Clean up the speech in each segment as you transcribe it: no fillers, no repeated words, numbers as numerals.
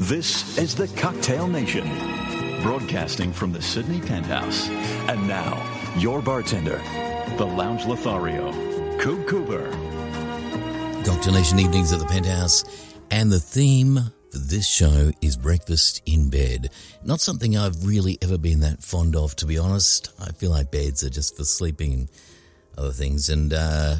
This is the Cocktail Nation, broadcasting from the Sydney Penthouse. And now, your bartender, the Lounge Lothario, Coop Cooper. Cocktail Nation evenings at the Penthouse, and the theme for this show is breakfast in bed. Not something I've really ever been that fond of, to be honest. I feel like beds are just for sleeping and other things. And,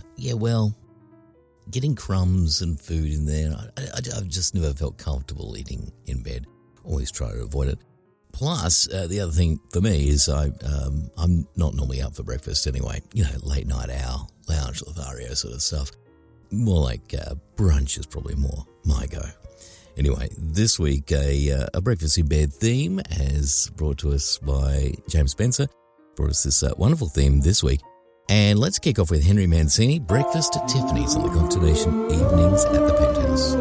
getting crumbs and food in there, I've just never felt comfortable eating in bed. Always try to avoid it. Plus, the other thing for me is I'm not normally up for breakfast anyway. You know, late night owl, Lounge Lothario sort of stuff. More like brunch is probably more my go. Anyway, this week a breakfast in bed theme as brought to us by James Spencer. Brought us this wonderful theme this week. And let's kick off with Henry Mancini, Breakfast at Tiffany's on the Cocktail Nation evenings at the Penthouse.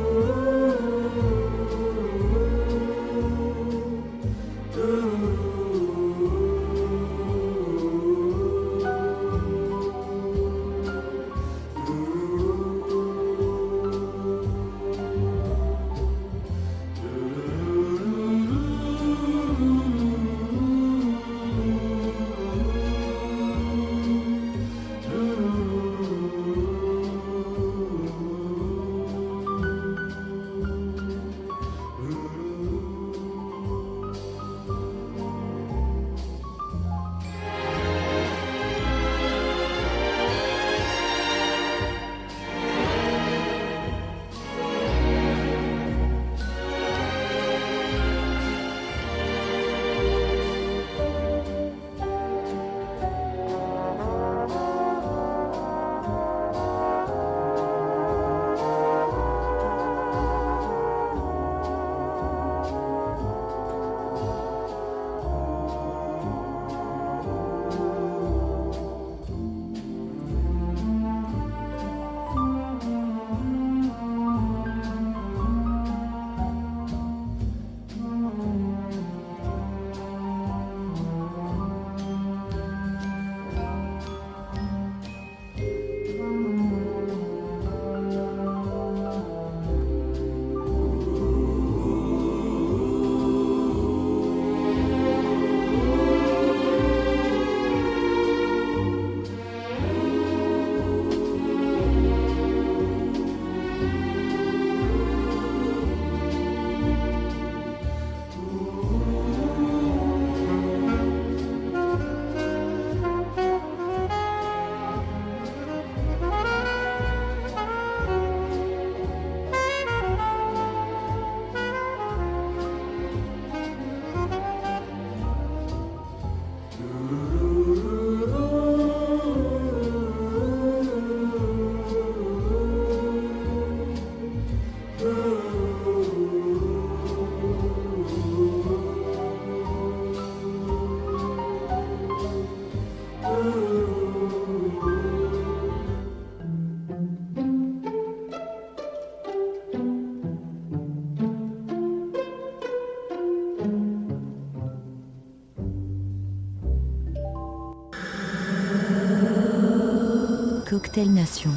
Cocktail Nation.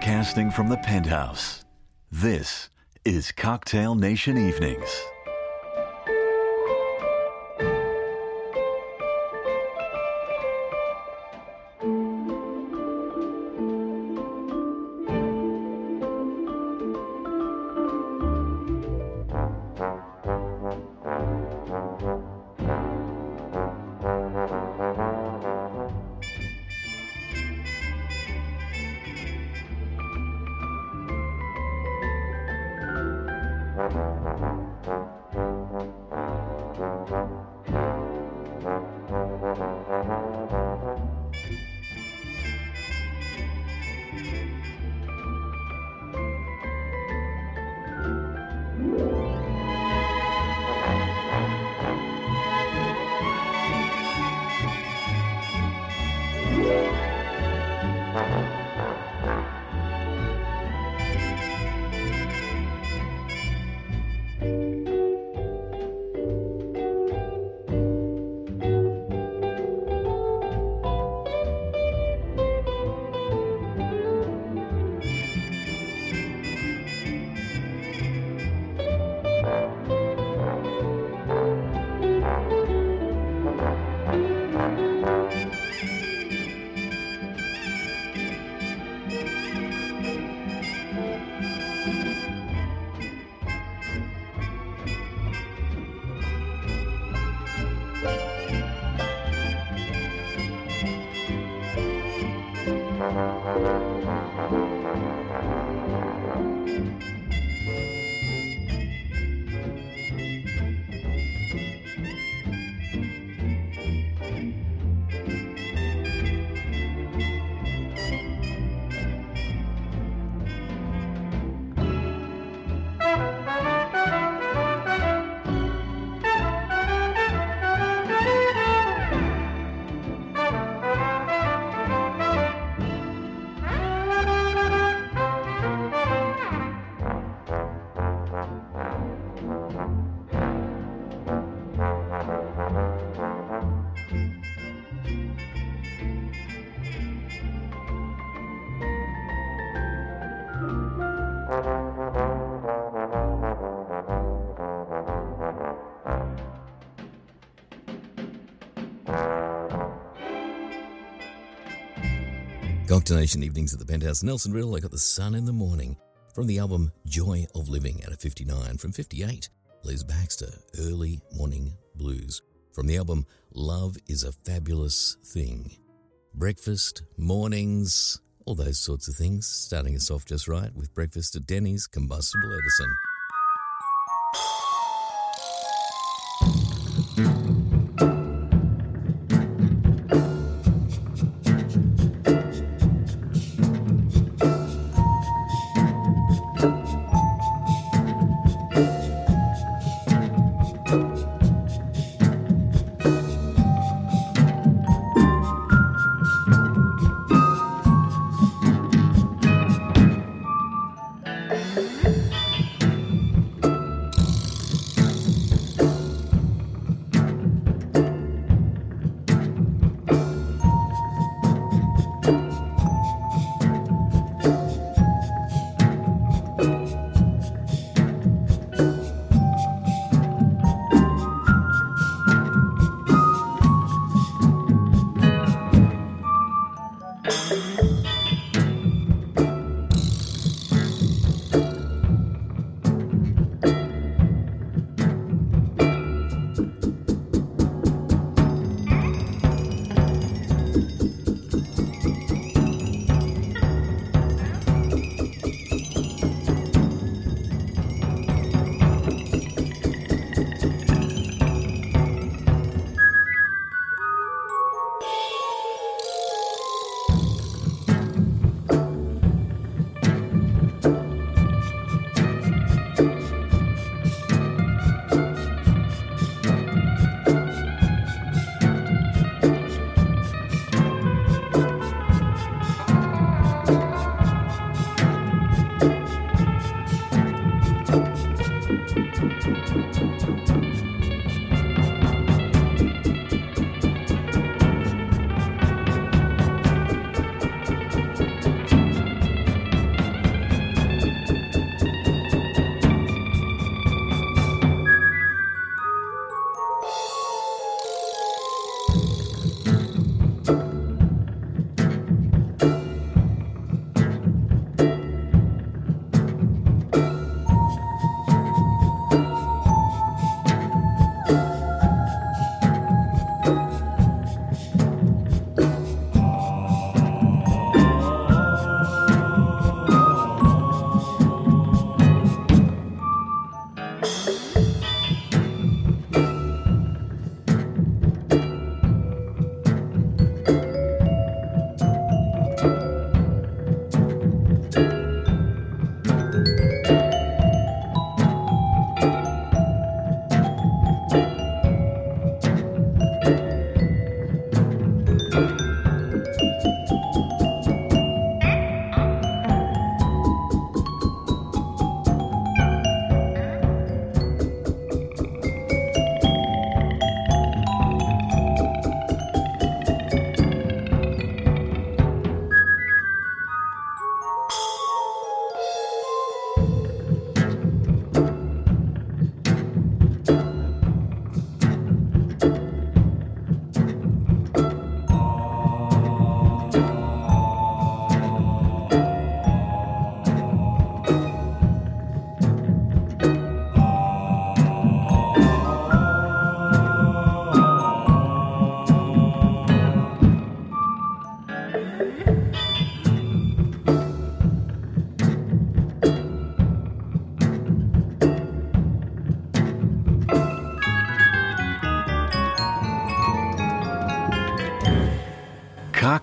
Broadcasting from the penthouse, this is Cocktail Nation Evenings. Cocktail Nation Evenings at the Penthouse. Nelson Riddle, I Got the Sun in the Morning. From the album Joy of Living at a 59. From 58, Les Baxter, Early Morning Blues. From the album Love is a Fabulous Thing. Breakfast, mornings, all those sorts of things. Starting us off just right with breakfast at Denny's Combustible Edison.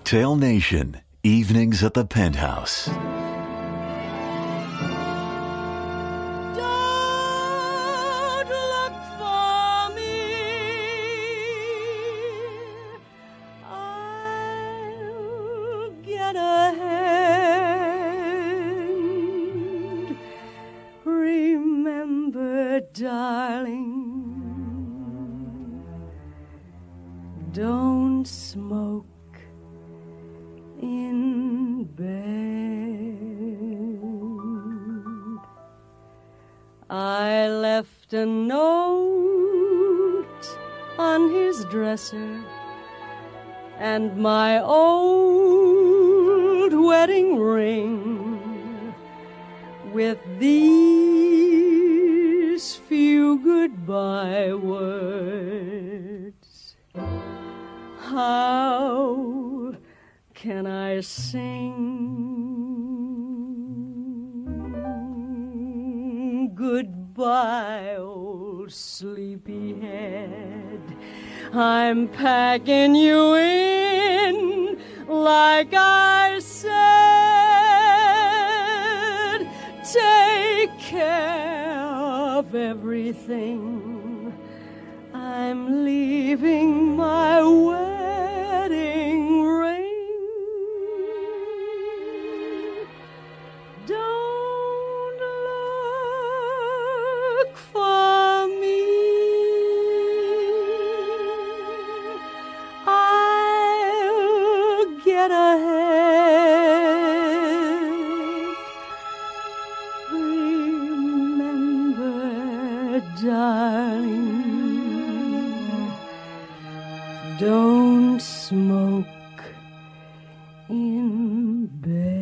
Cocktail Nation, evenings at the Penthouse. Don't look for me. I'll get a hand. Remember, darling, don't smoke in bed. I left a note on his dresser and my old wedding ring with these few goodbye words. How can I sing? Goodbye, old sleepyhead. I'm packing you in like I said. Take care of everything. I'm leaving my wedding ring. Don't look for me. I'll get ahead. Remember, darling, don't smoke in bed.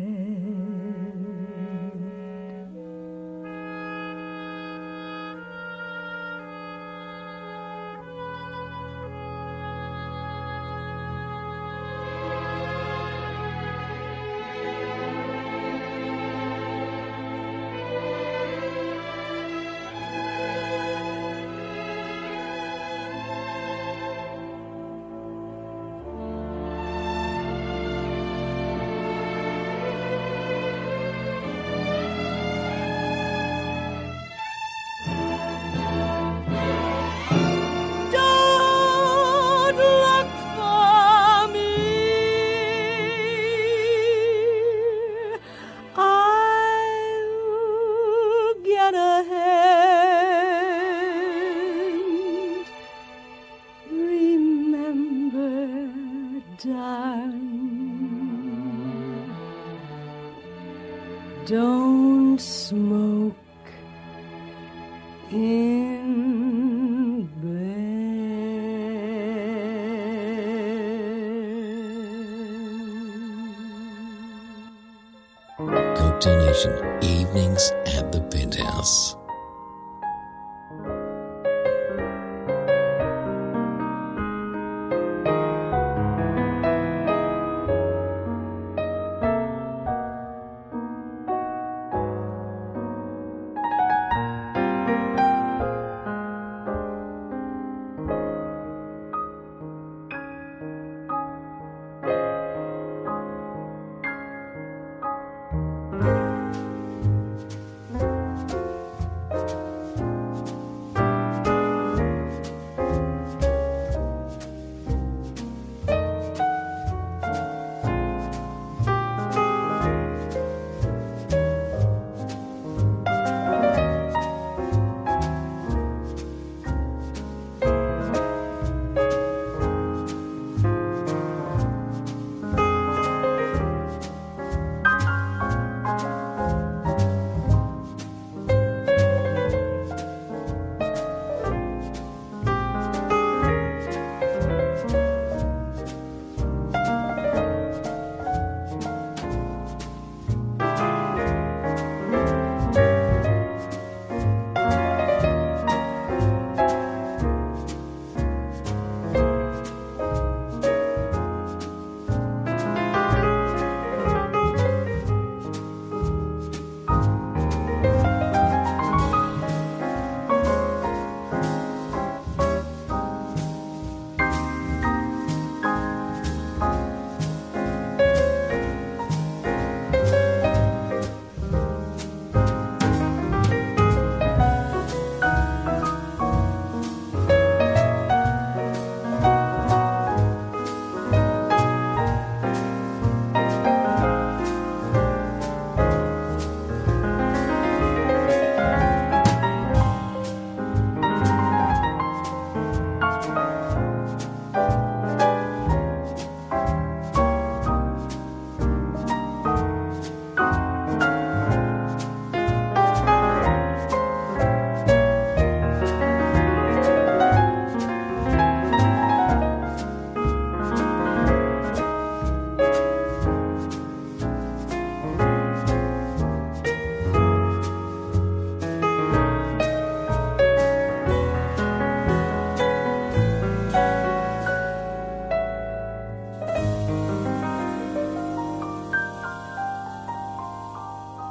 Don't look for me. I'll get ahead. Remember, darling, don't smoke in bed. Cocktail Nation, evenings at the Penthouse.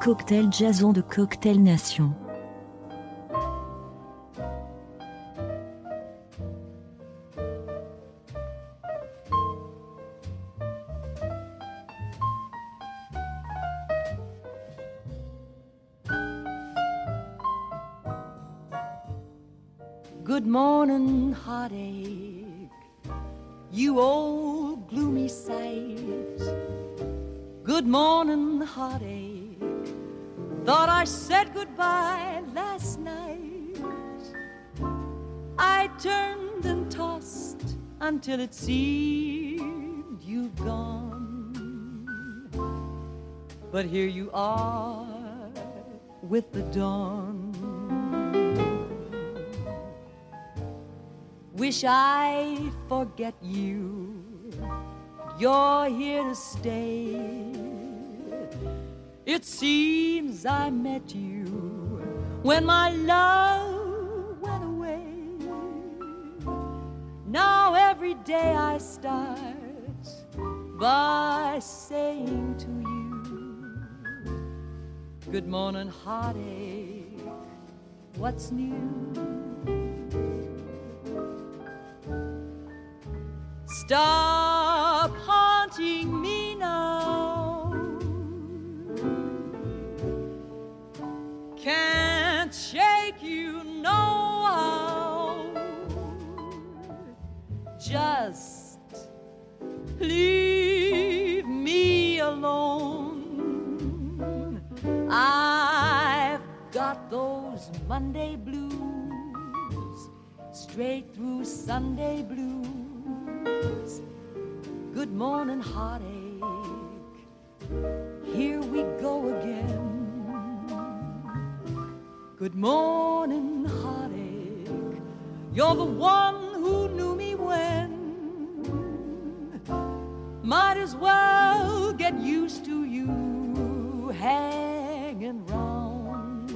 cocktail jason de Cocktail Nation. Good morning, heartache, you old gloomy sight. Good morning, heartache, thought I said goodbye last night. I turned and tossed until it seemed you've gone. But here you are with the dawn. Wish I'd forget you, you're here to stay. It seems I met you when my love went away. Now every day I start by saying to you, good morning, heartache, what's new? Stop haunting me now. Can't shake you no how. Just leave me alone. I've got those Monday blues, straight through Sunday blues. Good morning, heartache, here we go again. Good morning, heartache, you're the one who knew me when. Might as well get used to you hanging round.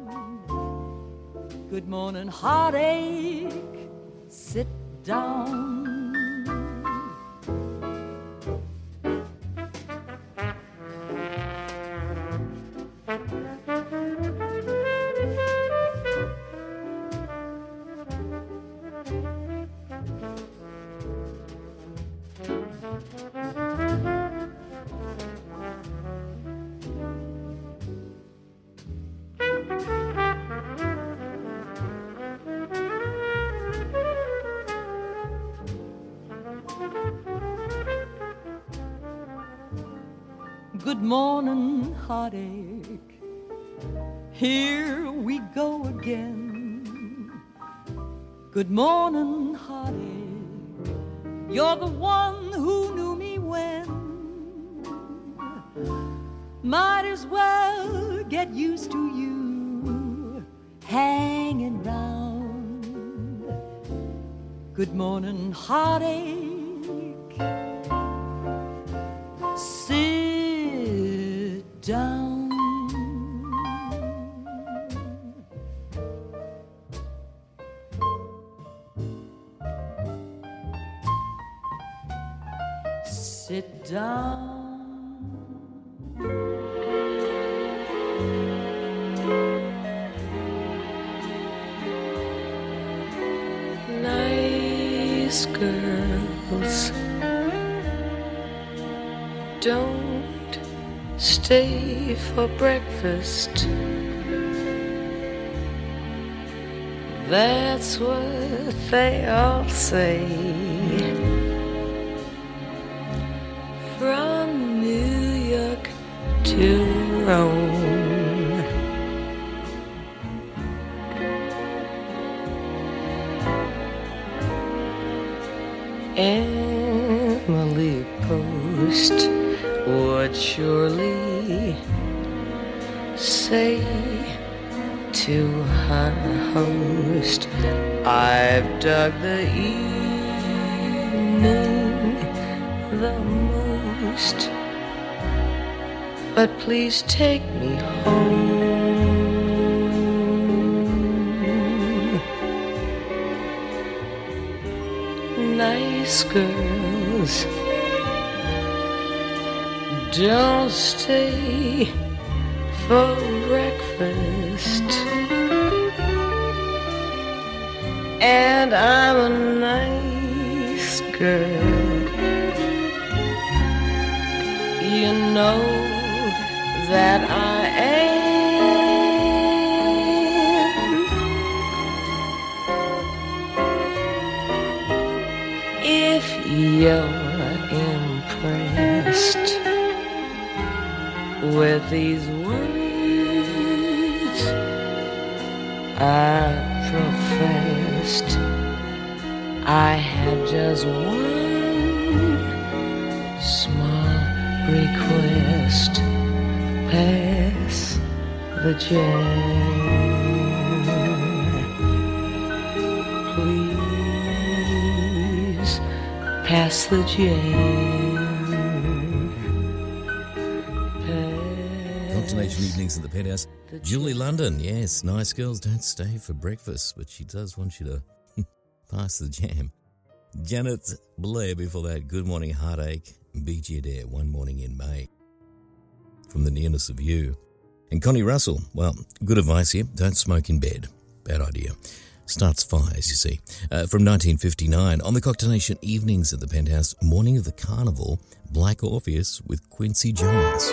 Good morning, heartache, sit down. Good morning, heartache, here we go again. Good morning, heartache, you're the one who knew me when. Might as well get used to you hanging round. Good morning, heartache, down. Sit down. Nice girls don't stay for breakfast. That's what they all say. From New York to Rome, Emily Post would surely say to her host, I've dug the evening the most, but please take me home. Nice girls don't stay for breakfast, and I'm a nice girl. You know that I am. If you're impressed with these words I professed, I had just one small request: pass the jam. Please pass the jam. Cocktailnation evenings at the Penthouse. Julie London, yes, nice girls don't stay for breakfast, but she does want you to pass the jam. Janet Blair before that, Good Morning Heartache, BG Adair, One Morning in May, From the Nearness of You. And Connie Russell, well, good advice here, don't smoke in bed, bad idea. Starts fires, you see. From 1959, on the Cocktailnation evenings at the Penthouse, Morning of the Carnival, Black Orpheus with Quincy Jones.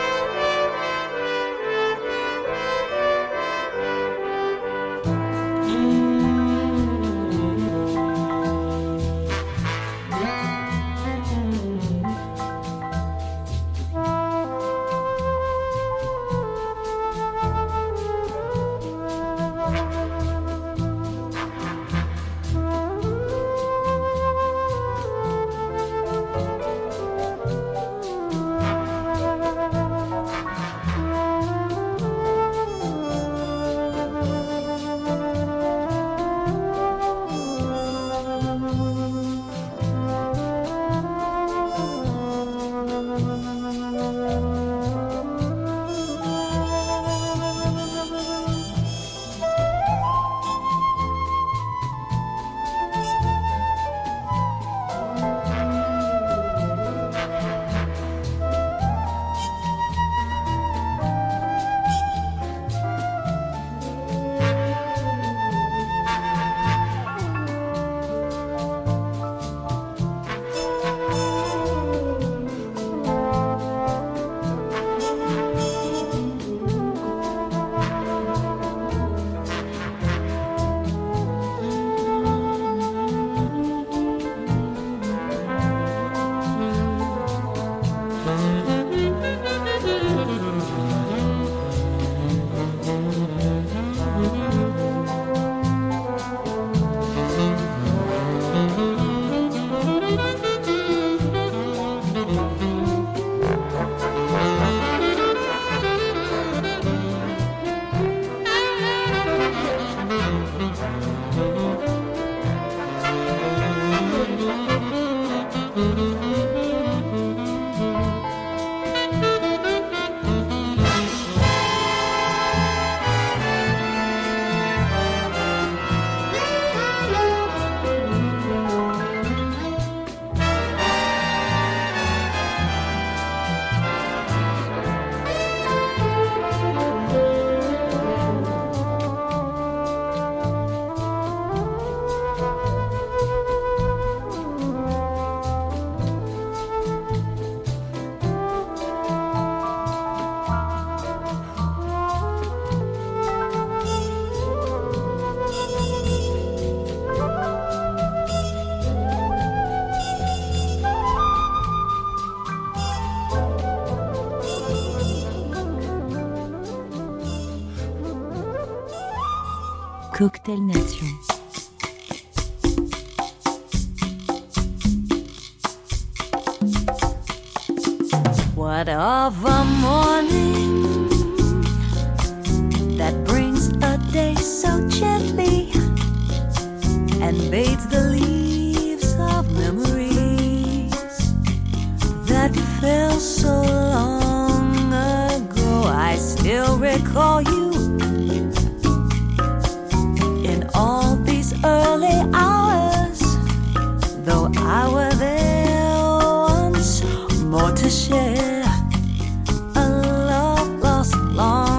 Cocktail Nation. What of a morning that brings a day so gently and bathes the leaves of memories that fell so long ago. I still recall you in all these early hours, though I were there once more to share a love lost long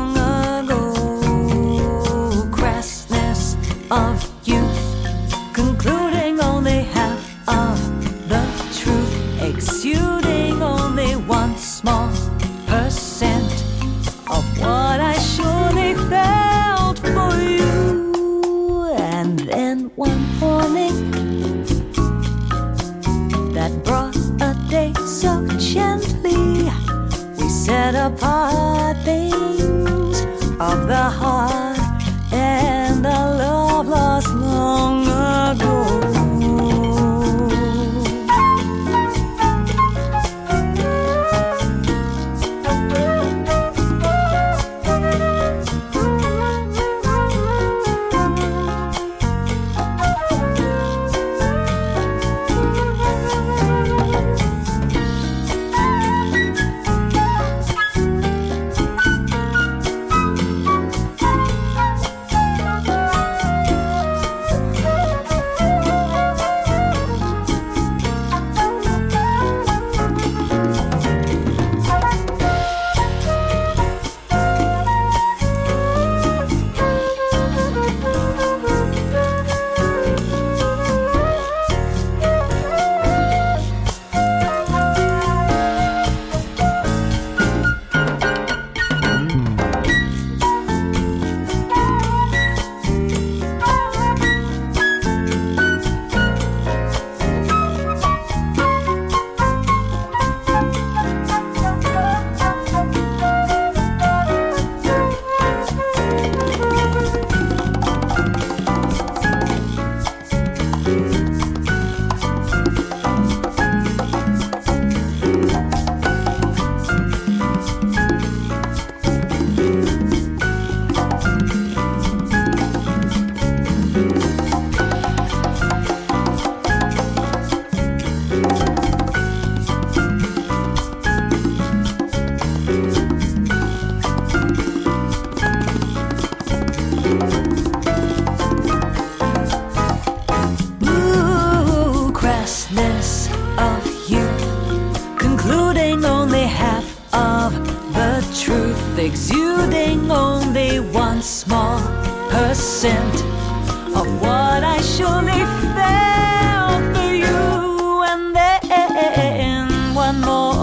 only one small percent of what I surely felt for you. And then one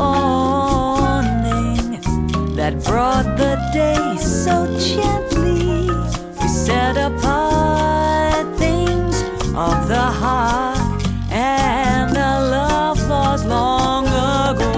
morning that brought the day so gently, we set apart things of the heart, and our love was long ago.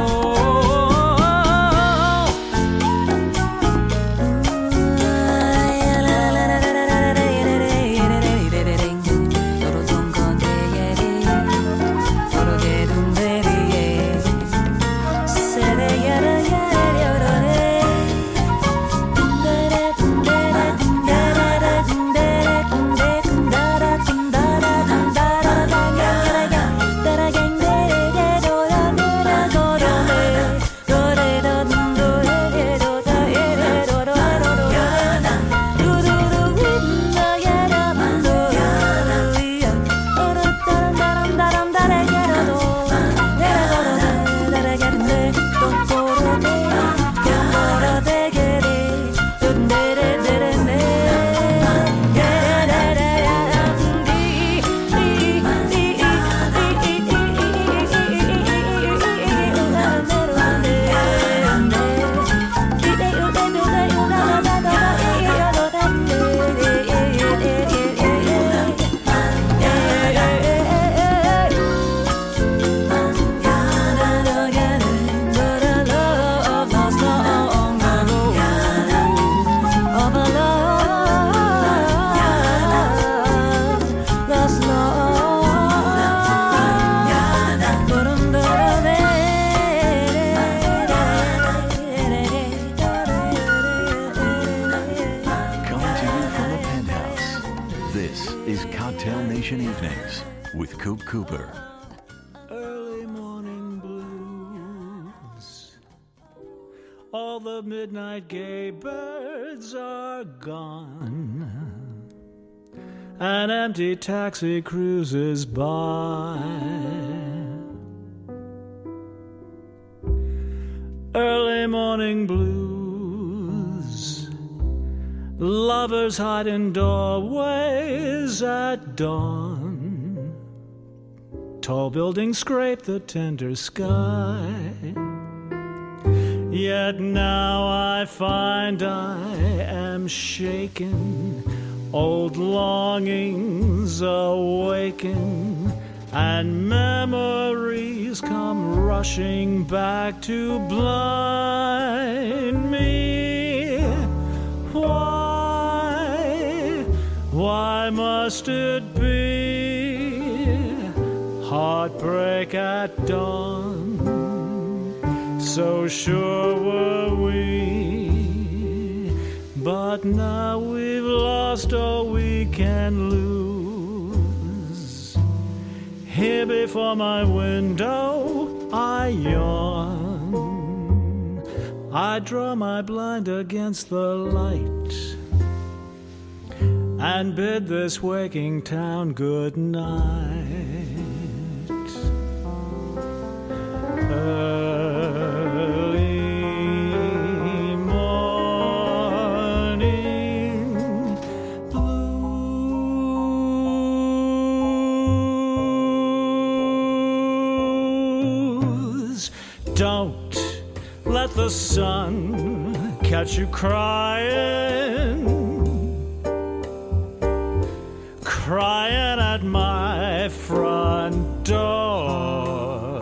With Coop Cooper. Early morning blues. All the midnight gay birds are gone. An empty taxi cruises by. Early morning blues. Lovers hide in doorways at dawn. Tall buildings scrape the tender sky. Yet now I find I am shaken. Old longings awaken, and memories come rushing back to blind me. Why must it be? Heartbreak at dawn, so sure were we, but now we've lost all we can lose. Here before my window I yawn, I draw my blind against the light, and bid this waking town good night. Early morning blues. Don't let the sun catch you crying, crying at my front door.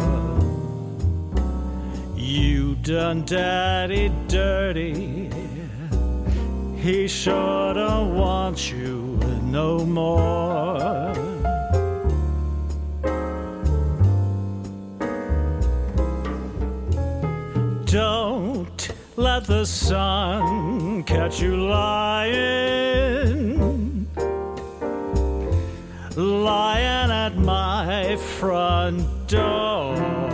You done daddy dirty, he sure don't want you no more. Don't let the sun catch you lying, lying at my front door.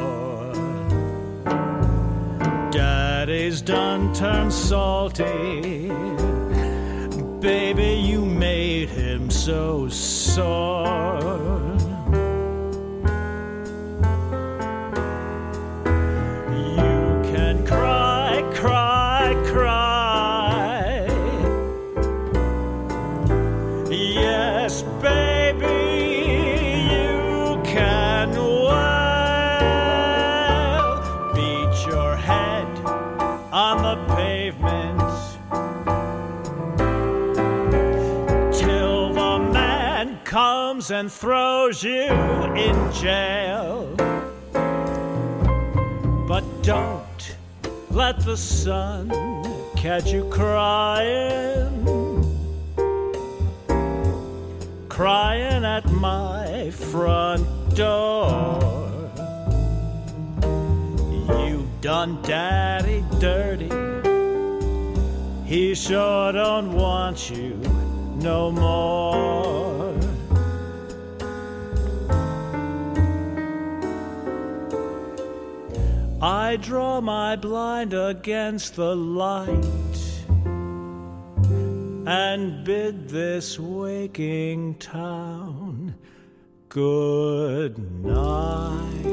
Daddy's done turned salty, baby, you made him so sore. You can cry, cry, cry, comes and throws you in jail. But don't let the sun catch you crying at my front door. You done daddy dirty, he sure don't want you no more. I draw my blind against the light and bid this waking town good night.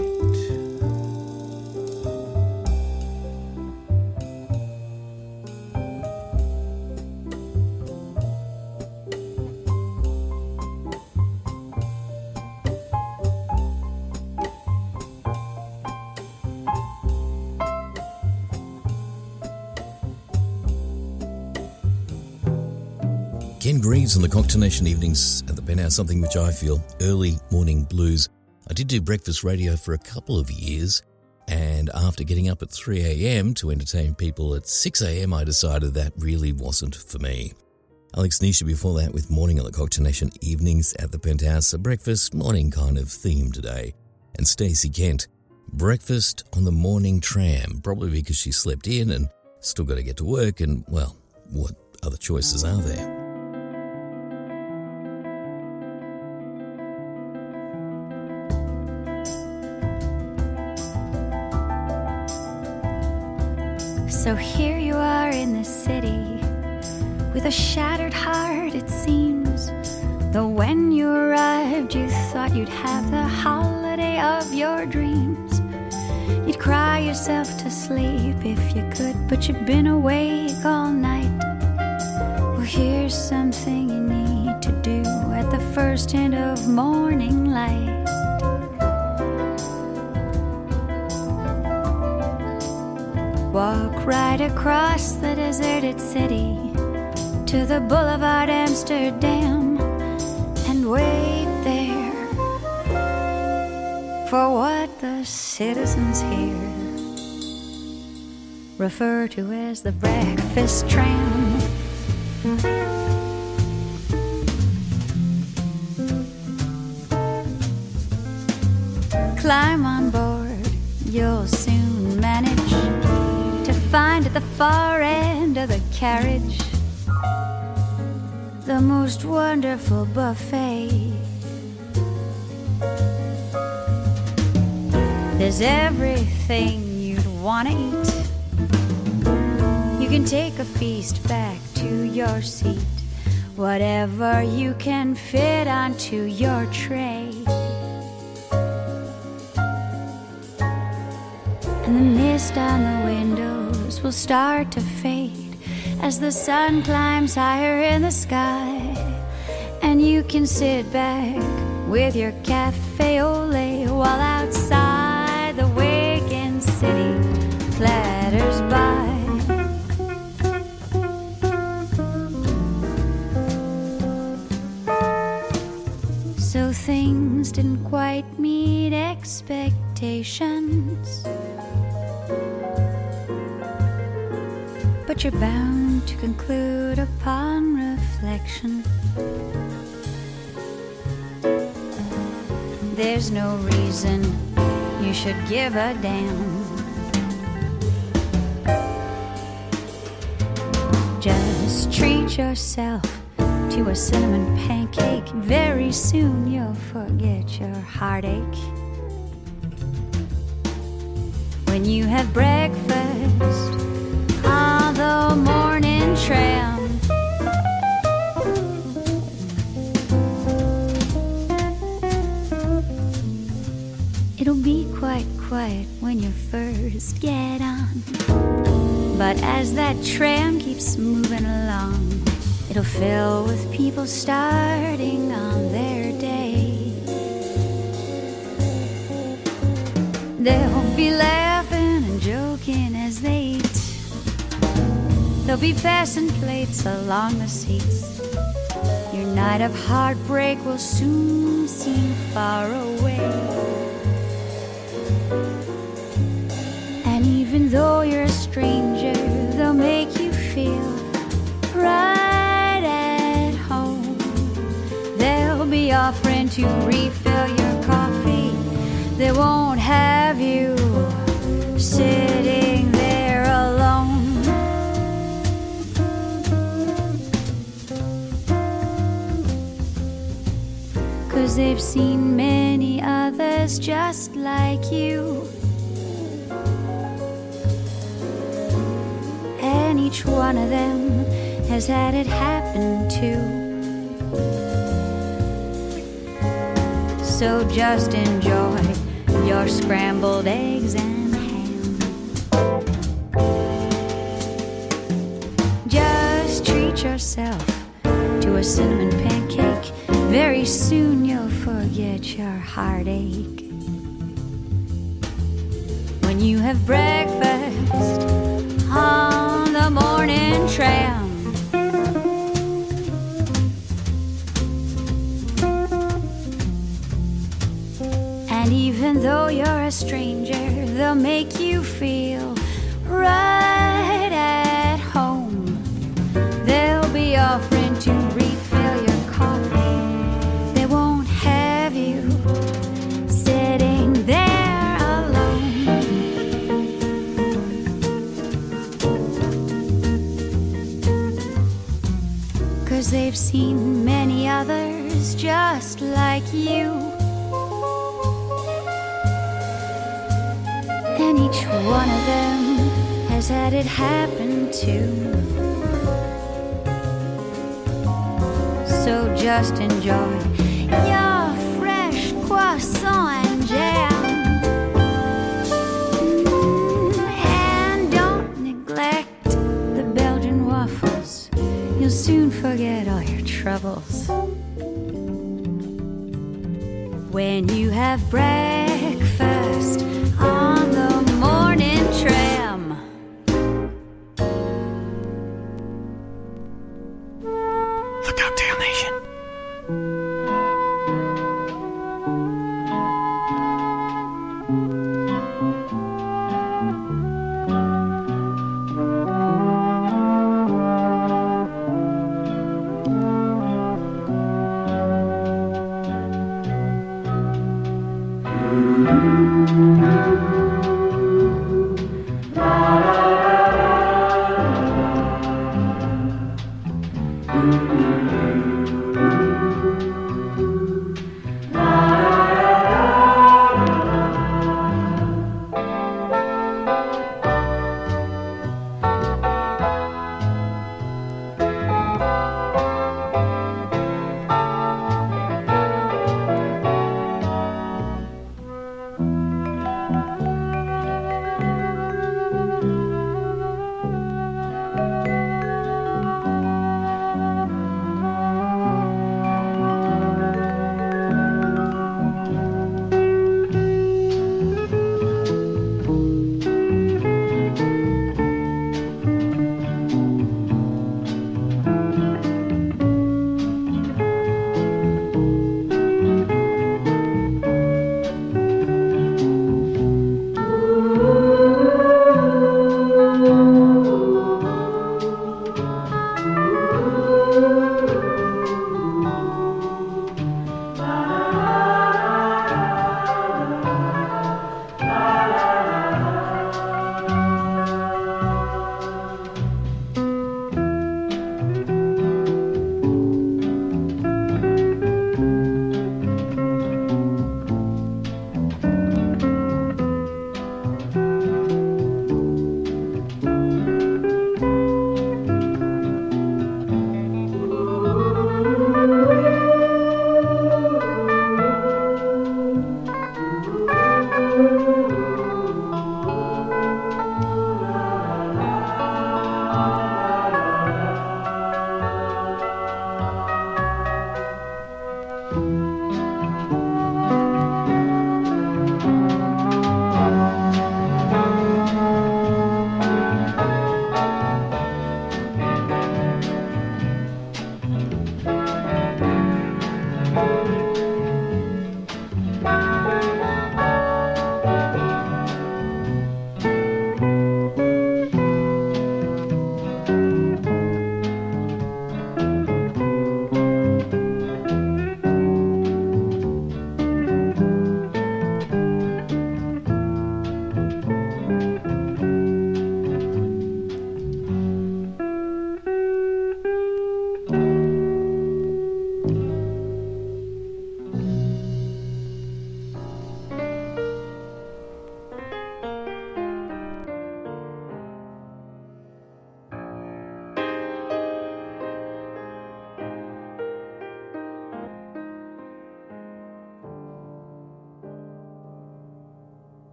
Ken Greaves on the Cocktail Nation evenings at the Penthouse, something which I feel early morning blues. I did do breakfast radio for a couple of years, and after getting up at 3 a.m. to entertain people at 6 a.m, I decided that really wasn't for me. Alex Nisha before that with Morning on the Cocktail Nation evenings at the Penthouse, a breakfast morning kind of theme today. And Stacey Kent, breakfast on the morning tram, probably because she slept in and still got to get to work, and, well, what other choices are there? So here you are in the city, with a shattered heart it seems. Though when you arrived you thought you'd have the holiday of your dreams. You'd cry yourself to sleep if you could, but you've been awake all night. Well, here's something you need to do at the first hint of morning light. Walk right across the deserted city to the Boulevard Amsterdam and wait there for what the citizens here refer to as the breakfast tram. Climb on board, you'll soon manage to find at the far end of the carriage the most wonderful buffet. There's everything you'd want to eat. You can take a feast back to your seat, whatever you can fit onto your tray. And the mist on the windows will start to fade as the sun climbs higher in the sky, and you can sit back with your cafe au lait while outside the waking city clatters by. So things didn't quite meet expectations, but you're bound to conclude upon reflection there's no reason you should give a damn. Just treat yourself to a cinnamon pancake. Very soon you'll forget your heartache when you have breakfast on the morning tram. It'll be quite quiet when you first get on, but as that tram keeps moving along, it'll fill with people starting on their day. They'll be laughing and joking as they eat. They'll be passing plates along the seats. Your night of heartbreak will soon seem far away. And even though you're a stranger, they'll make you feel right at home. They'll be offering to refill your coffee. They won't have you sitting there alone. 'Cause they've seen many others just like you. And each one of them has had it happen too. So just enjoy your scrambled eggs and ham. Just treat yourself to a cinnamon pancake. Very soon you'll forget your heartache. When you have breakfast on the morning tram, and even though you're a stranger, they'll make you feel right at home. They'll be offering to refill your coffee. They won't have you sitting there alone. 'Cause they've seen many others just like you. And each one of them has had it happen too. So just enjoy your fresh croissant and jam. And don't neglect the Belgian waffles. You'll soon forget all your troubles. When you have breakfast on the morning tram. The Cocktail Nation.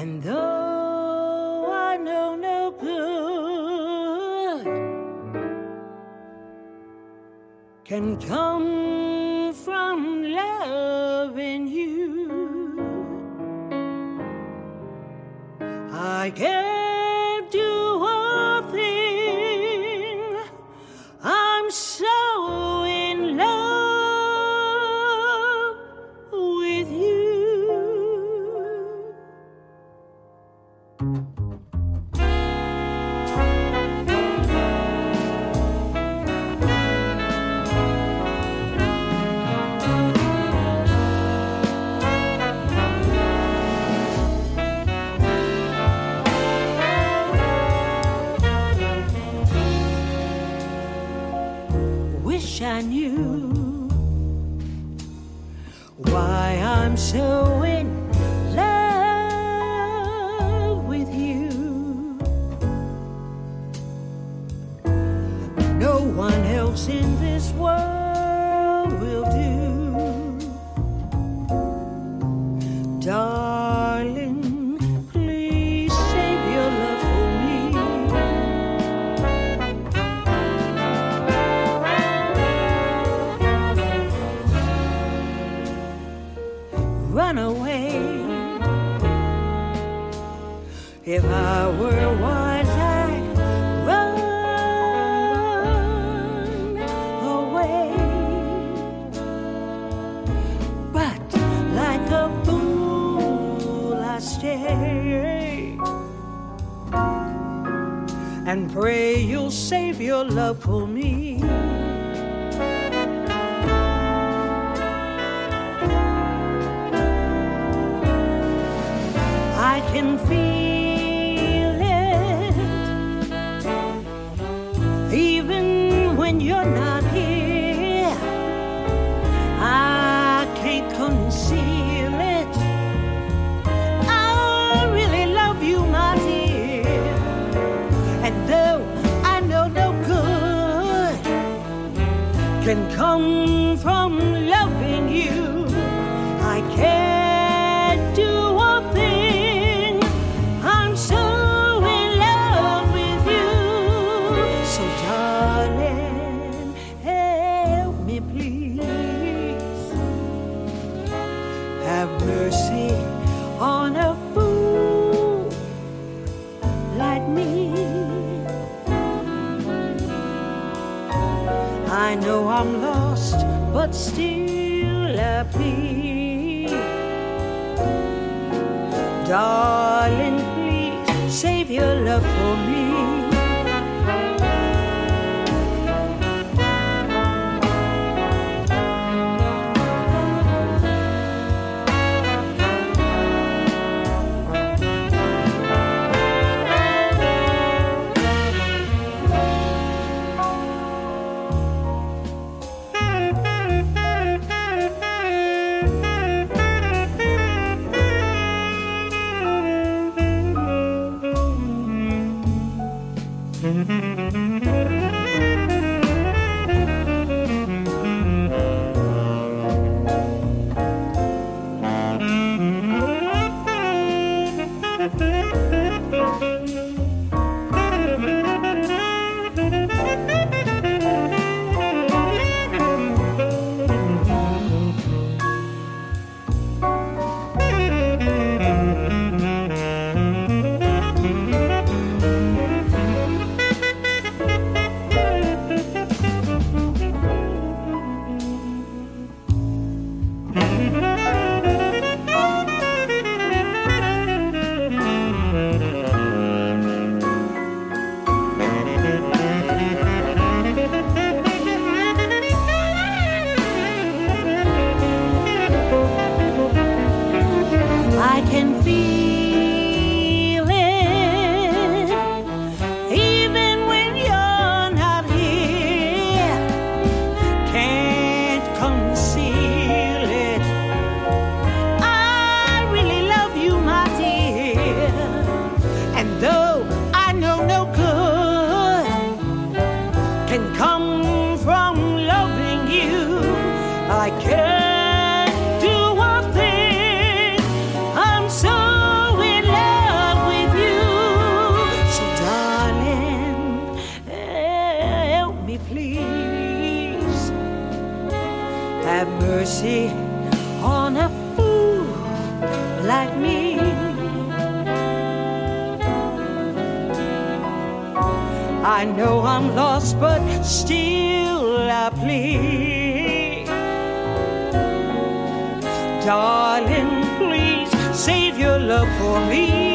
And though I know no good can come from loving you, I can't do a thing. I'm so in love with you. Wish I knew why I'm so in love with you. No one else in this world will do. Darling, please save your love for me. Run away. If I were wise, I'd run away. But like a fool, I stay and pray you'll save your love for me. I can feel it, even when you're not here. I can't conceal it. I really love you, my dear. And though I know no good can come from loving you, I can't do a thing. I'm so in love with you. So darling, help me please. Have mercy on a fool like me. I know I'm lost, but still I plead. Darling, please save your love for me. I can feel it, even when you're not here. Can't conceal it. I really love you, my dear. And though I know no good can come from loving you, I can't do a thing. I'm so in love. mercy on a fool like me. I know I'm lost, but still I plead. Darling, please save your love for me.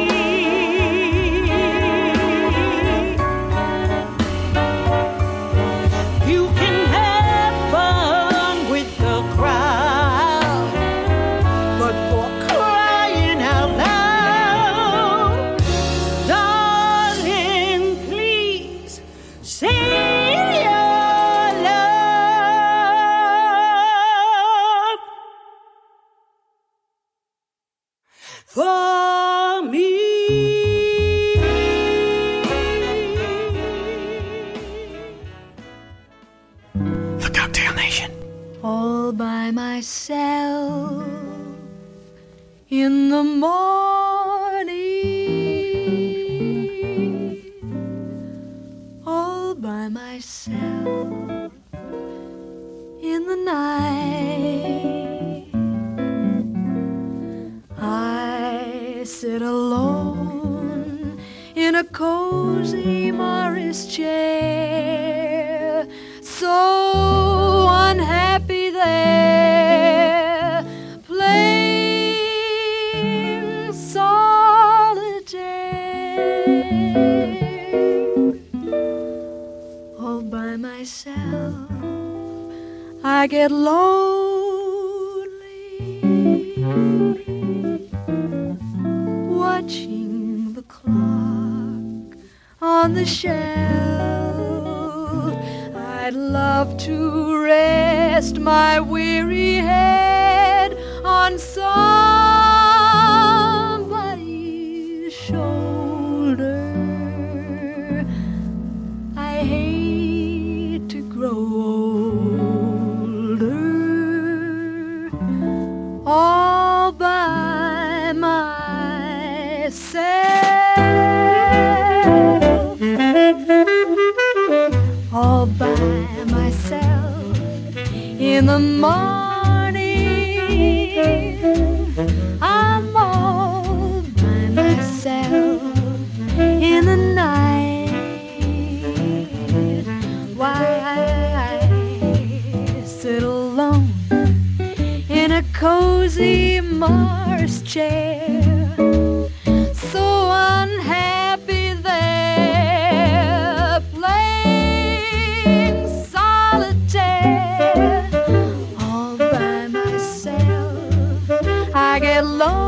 You can have fun with the crowd, but for crying out loud, darling, please save your love for me. The Cocktail Nation. All by myself in the morning, all by myself in the night. I sit alone in a cozy Morris chair, so unhappy there, playing solitaire. All by myself, I get lonely, watching the clock on the shelf. I'd love to rest my weary head on somebody's shoulder. I hate to grow older, all by myself. All by myself in the morning, I'm all by myself in the night. Why I sit alone in a cozy Mars chair, so unhappy there, playing solitaire. All by myself, I get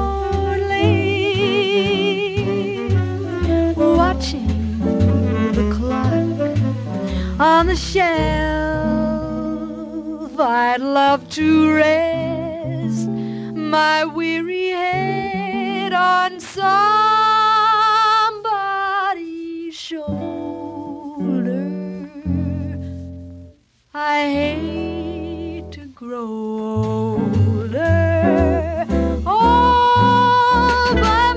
lonely, watching the clock on the shelf. I'd love to rest my weary head on somebody's shoulder. I hate to grow older, all by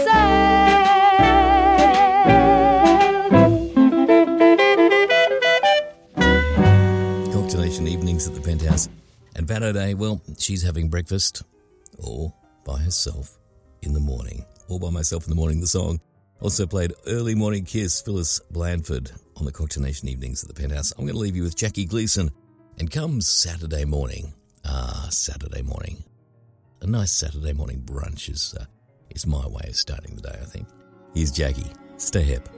myself. Cocktailation evenings at the Penthouse. And Pat O'Day, well, she's having breakfast all by herself in the morning. All by myself in the morning, the song. Also played Early Morning Kiss, Phyllis Blandford, on the Cocktailation evenings at the Penthouse. I'm going to leave you with Jackie Gleason. And comes Saturday morning, Saturday morning, a nice Saturday morning brunch is my way of starting the day, I think. Here's Jackie. Stay hip.